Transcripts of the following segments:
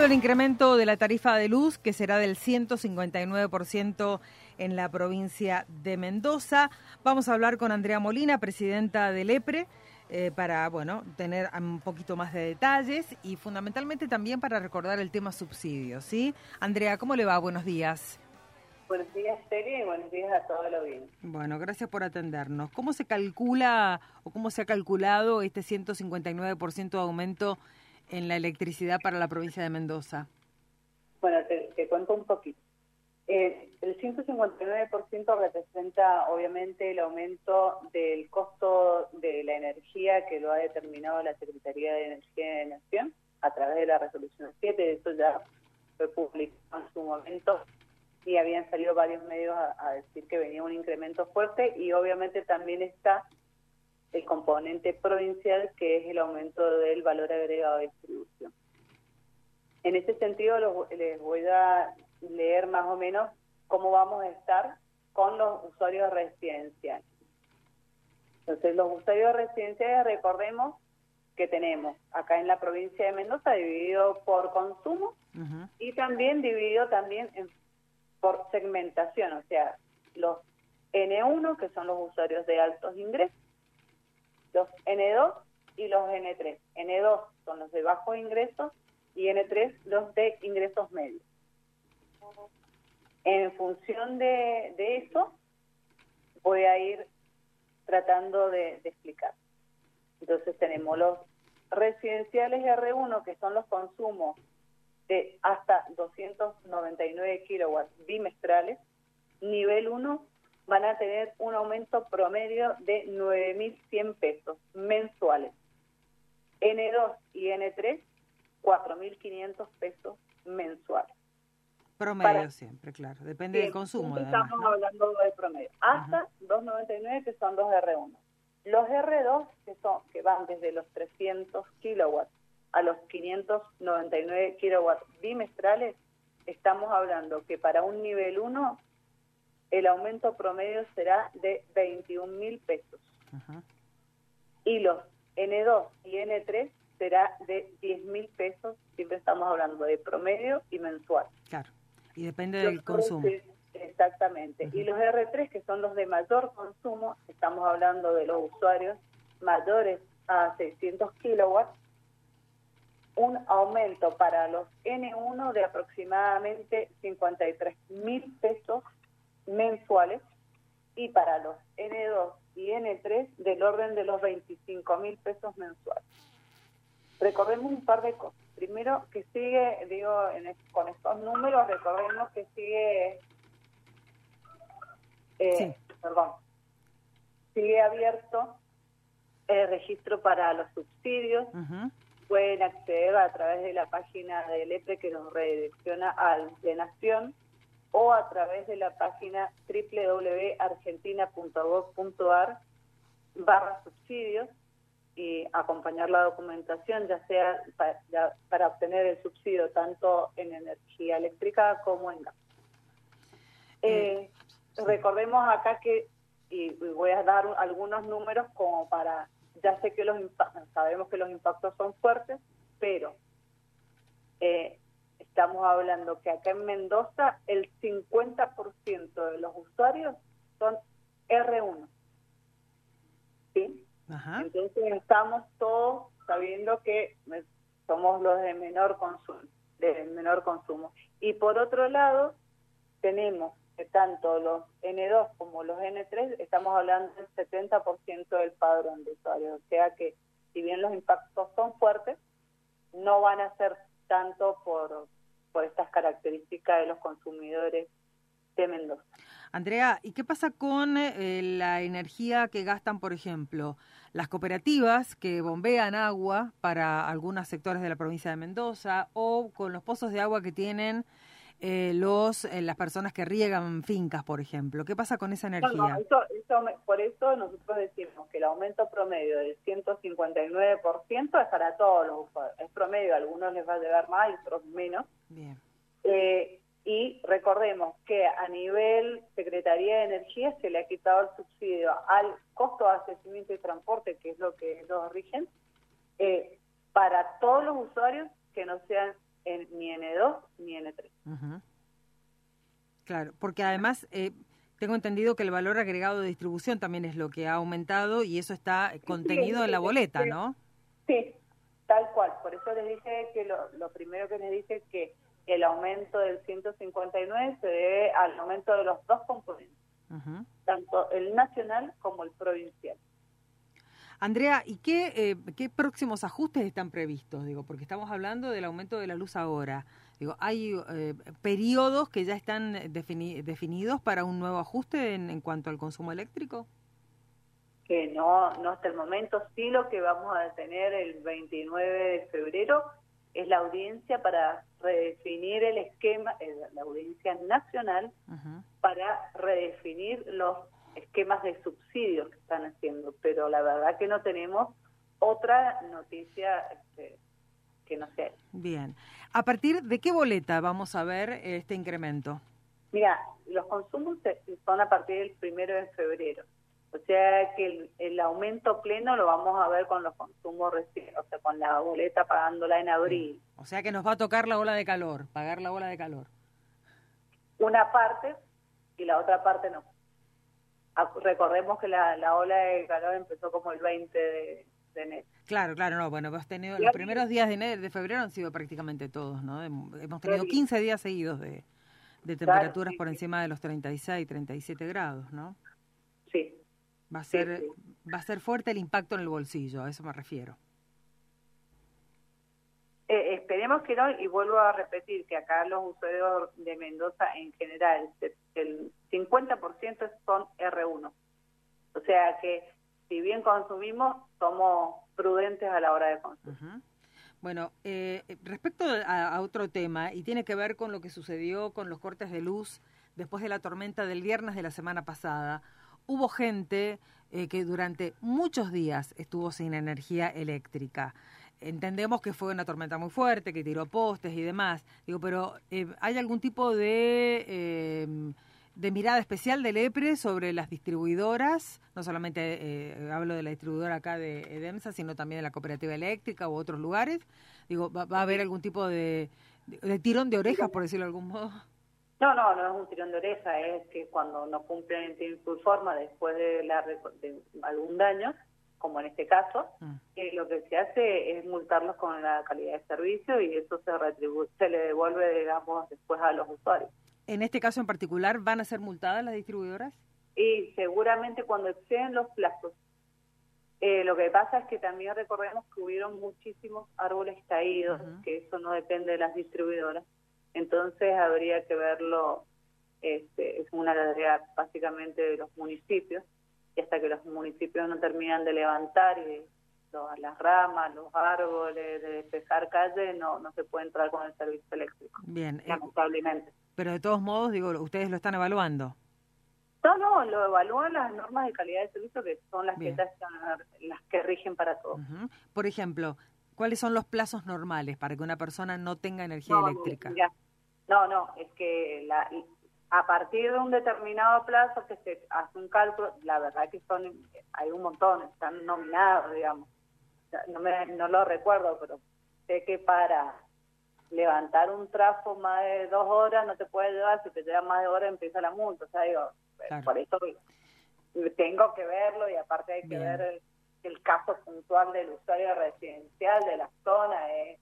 el incremento de la tarifa de luz, que será del 159% en la provincia de Mendoza. Vamos a hablar con Andrea Molina, presidenta del EPRE, para tener un poquito más de detalles y fundamentalmente también para recordar el tema subsidios, ¿sí? Andrea, ¿cómo le va? Buenos días. Buenos días, Celia, y buenos días a todo lo bien. Bueno, gracias por atendernos. ¿Cómo se calcula o cómo se ha calculado este 159% de aumento en la electricidad para la provincia de Mendoza? Bueno, te cuento un poquito. El 159% representa, obviamente, el aumento del costo de la energía que lo ha determinado la Secretaría de Energía de Nación a través de la Resolución 7. Eso ya fue publicado en su momento y habían salido varios medios a decir que venía un incremento fuerte, y obviamente también está el componente provincial, que es el aumento del valor agregado de distribución. En ese sentido, les voy a leer más o menos cómo vamos a estar con los usuarios residenciales. Entonces, los usuarios residenciales, recordemos que tenemos acá en la provincia de Mendoza dividido por consumo y también dividido por segmentación, o sea, los N1, que son los usuarios de altos ingresos, los N2 y los N3. N2 son los de bajos ingresos y N3 los de ingresos medios. En función de eso, voy a ir tratando de explicar. Entonces tenemos los residenciales R1, que son los consumos de hasta 299 kilowatts bimestrales. Nivel 1 van a tener un aumento promedio de 9.100 pesos mensuales. N2 y N3, 4.500 pesos mensuales. Promedio siempre, claro. Depende del consumo. Estamos además, ¿no? hablando de promedio. Hasta 299, que son los R1. Los R2, que van desde los 300 kilowatts a los 599 kilowatts bimestrales, estamos hablando que para un nivel 1 el aumento promedio será de 21.000 pesos. Y los N2 y N3 será de 10.000 pesos, siempre estamos hablando de promedio y mensual. Claro, y depende del consumo. Exactamente. Y los R3, que son los de mayor consumo, estamos hablando de los usuarios mayores a 600 kilowatts, un aumento para los N1 de aproximadamente 53.000 pesos mensuales, y para los N2 y N3 del orden de los 25.000 pesos mensuales. Recordemos un par de cosas. Primero, que sigue, con estos números, recordemos que sigue, sigue abierto el registro para los subsidios. Pueden acceder a través de la página del EPRE, que nos redirecciona al de Nación, o a través de la página www.argentina.gov.ar/subsidios, y acompañar la documentación, ya sea para obtener el subsidio tanto en energía eléctrica como en gas. Recordemos acá que, y voy a dar algunos números como para, ya sé que sabemos que los impactos son fuertes, pero estamos hablando que acá en Mendoza el 50% de los usuarios son R1. ¿Sí? Entonces estamos todos sabiendo que somos los de menor consumo. Y por otro lado, tenemos que tanto los N2 como los N3, estamos hablando del 70% del padrón de usuarios. O sea que, si bien los impactos son fuertes, no van a ser tanto por estas características de los consumidores de Mendoza. Andrea, ¿y qué pasa con la energía que gastan, por ejemplo, las cooperativas que bombean agua para algunos sectores de la provincia de Mendoza, o con los pozos de agua que tienen las personas que riegan fincas, por ejemplo? ¿Qué pasa con esa energía? Por eso nosotros decimos que el aumento promedio del 159% es para todos los usuarios. Es promedio, a algunos les va a llegar más y otros menos. Bien. Y recordemos que a nivel Secretaría de Energía se le ha quitado el subsidio al costo de abastecimiento y transporte, que es lo que ellos rigen, para todos los usuarios que no sean ni N2 ni N3. Uh-huh. Claro, porque además tengo entendido que el valor agregado de distribución también es lo que ha aumentado y eso está contenido en la boleta, ¿no? Sí, tal cual. Por eso les dije que lo primero que les dije es que el aumento del 159 se debe al aumento de los dos componentes, uh-huh, tanto el nacional como el provincial. Andrea, ¿y qué próximos ajustes están previstos? Digo, porque estamos hablando del aumento de la luz ahora. Digo, ¿hay periodos que ya están definidos para un nuevo ajuste en cuanto al consumo eléctrico? Que no hasta el momento. Sí, lo que vamos a tener el 29 de febrero es la audiencia para redefinir el esquema, la audiencia nacional, uh-huh, para redefinir los esquemas de subsidios que están haciendo, pero la verdad que no tenemos otra noticia que no sea. Bien. ¿A partir de qué boleta vamos a ver este incremento? Mira, los consumos son a partir del 1 de febrero. O sea que el aumento pleno lo vamos a ver con los consumos recién, o sea, con la boleta pagándola en abril. O sea que nos va a tocar la ola de calor, pagar la ola de calor. Una parte y la otra parte no. Recordemos que la ola de calor empezó como el 20 de enero. Claro, no, bueno, hemos tenido los primeros días de febrero han sido prácticamente todos, ¿no? Hemos tenido 15 días seguidos de temperaturas, sí, por encima de los 36, 37 grados, ¿no? Sí. Va a ser fuerte el impacto en el bolsillo, a eso me refiero. Esperemos que no, y vuelvo a repetir que acá los usuarios de Mendoza en general, el 50% son R1. O sea que si bien consumimos, somos prudentes a la hora de consumir. Uh-huh. Bueno, respecto a otro tema, y tiene que ver con lo que sucedió con los cortes de luz después de la tormenta del viernes de la semana pasada, hubo gente que durante muchos días estuvo sin energía eléctrica. Entendemos que fue una tormenta muy fuerte, que tiró postes y demás. Digo, pero ¿hay algún tipo de mirada especial del EPRE sobre las distribuidoras? No solamente hablo de la distribuidora acá de EDEMSA, sino también de la cooperativa eléctrica u otros lugares. Digo, ¿va a haber algún tipo de tirón de orejas, por decirlo de algún modo? No es un tirón de oreja, es que cuando no cumplen en tiempo y forma después de algún daño, como en este caso, lo que se hace es multarlos con la calidad de servicio y eso se le devuelve, digamos, después a los usuarios. ¿En este caso en particular van a ser multadas las distribuidoras? Y seguramente cuando exceden los plazos. Lo que pasa es que también recordemos que hubieron muchísimos árboles caídos, uh-huh, que eso no depende de las distribuidoras. Entonces habría que verlo, es una tarea básicamente de los municipios, y hasta que los municipios no terminan de levantar las ramas, los árboles, de despejar calles, no se puede entrar con el servicio eléctrico. Bien, lamentablemente. Pero de todos modos, digo, ustedes lo están evaluando. No, lo evalúan las normas de calidad de servicio que son las las que rigen para todos. Uh-huh. Por ejemplo, ¿cuáles son los plazos normales para que una persona no tenga energía eléctrica? No, es que a partir de un determinado plazo que se hace un cálculo, la verdad que hay un montón, están nominados, digamos. No lo recuerdo, pero sé que para levantar un trafo más de 2 horas no te puede llevar, si te lleva más de horas empieza la multa, o sea, digo, claro, por eso tengo que verlo y aparte hay que ver el caso puntual del usuario residencial de la zona,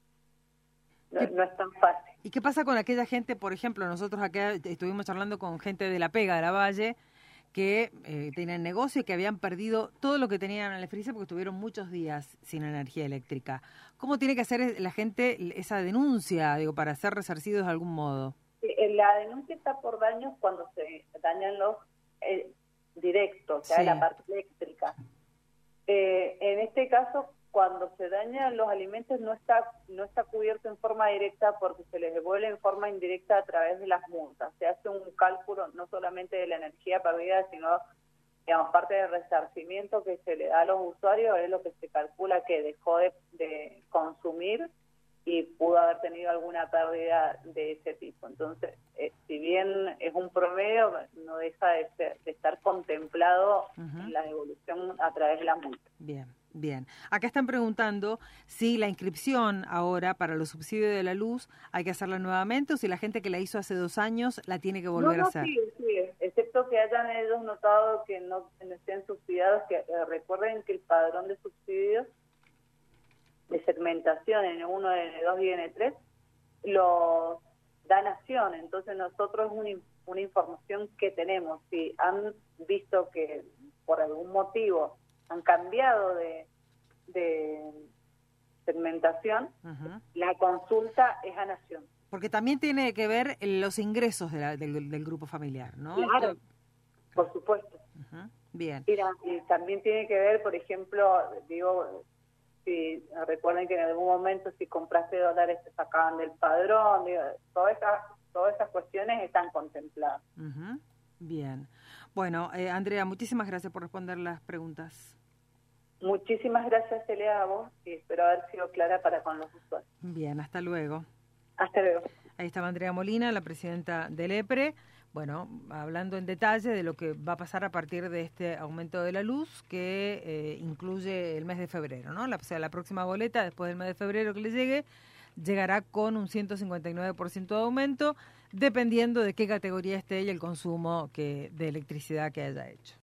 no es tan fácil. ¿Y qué pasa con aquella gente, por ejemplo, nosotros acá estuvimos charlando con gente de La Pega, de La Valle, que tenían negocio y que habían perdido todo lo que tenían en el freezer porque estuvieron muchos días sin energía eléctrica? ¿Cómo tiene que hacer la gente esa denuncia, digo, para ser resarcidos de algún modo? La denuncia está por daños cuando se dañan los directos, o sea, la parte eléctrica. En este caso, cuando se dañan los alimentos no está cubierto en forma directa porque se les devuelve en forma indirecta a través de las multas. Se hace un cálculo no solamente de la energía perdida, sino, digamos, parte del resarcimiento que se le da a los usuarios es lo que se calcula que dejó de consumir y pudo haber tenido alguna pérdida de ese tipo. Entonces, si bien es un promedio, no deja de estar contemplado, uh-huh, en la devolución a través de la multa. Bien. Bien. Acá están preguntando si la inscripción ahora para los subsidios de la luz hay que hacerla nuevamente o si la gente que la hizo hace 2 años la tiene que volver a hacer. Sí, excepto que hayan ellos notado que no estén subsidiados, que recuerden que el padrón de subsidios de segmentación N1, N2 y N3 lo da Nación, entonces nosotros es una información que tenemos. Si han visto que por algún motivo han cambiado de segmentación, la consulta es a Nación. Porque también tiene que ver los ingresos del grupo familiar, ¿no? Claro, por supuesto. Bien. Y también tiene que ver, por ejemplo, si recuerden que en algún momento si compraste dólares te sacaban del padrón, todas esas cuestiones están contempladas. Bien. Bueno, Andrea, muchísimas gracias por responder las preguntas. Muchísimas gracias, Celia, a vos, y espero haber sido clara para con los usuarios. Bien, hasta luego. Hasta luego. Ahí estaba Andrea Molina, la presidenta del EPRE, bueno, hablando en detalle de lo que va a pasar a partir de este aumento de la luz que incluye el mes de febrero, ¿no? O sea, la próxima boleta, después del mes de febrero que le llegue, llegará con un 159% de aumento, dependiendo de qué categoría esté y el consumo de electricidad que haya hecho.